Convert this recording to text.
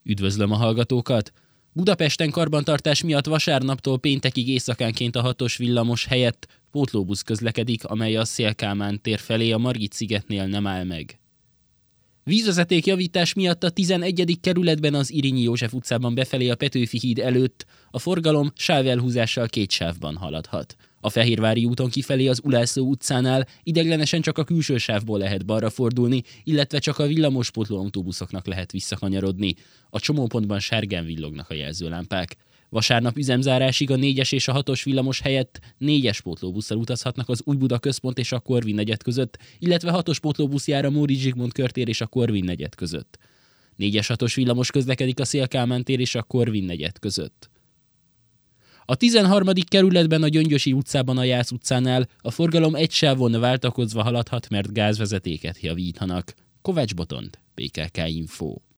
Üdvözlöm a hallgatókat! Budapesten karbantartás miatt vasárnaptól péntekig éjszakánként a 6-os villamos helyett pótlóbusz közlekedik, amely a Széll-Kálmán tér felé a Margit-szigetnél nem áll meg. Vízvezetékjavítás miatt a 11. kerületben az Irényi József utcában befelé a Petőfi híd előtt a forgalom sávelhúzással 2 sávban haladhat. A Fehérvári úton kifelé az Ulászló utcánál ideiglenesen csak a külső sávból lehet balra fordulni, illetve csak a villamospótló autóbuszoknak lehet visszakanyarodni. A csomópontban sárgán villognak a jelzőlámpák. Vasárnap üzemzárásig a 4-es és a 6-os villamos helyett 4-es pótlóbusszal utazhatnak az Újbuda központ és a Korvin negyed között, illetve 6-os pótlóbusz jár a Móricz Zsigmond körtér és a Korvin negyed között. 4-es 6-os villamos közlekedik a Széll-Kálmán tér és a Korvin negyed között. A 13. kerületben a Gyöngyösi utcában a Jász utcánál a forgalom egy sávon váltakozva haladhat, mert gázvezetéket javítanak. Kovács Botond, PKK Info.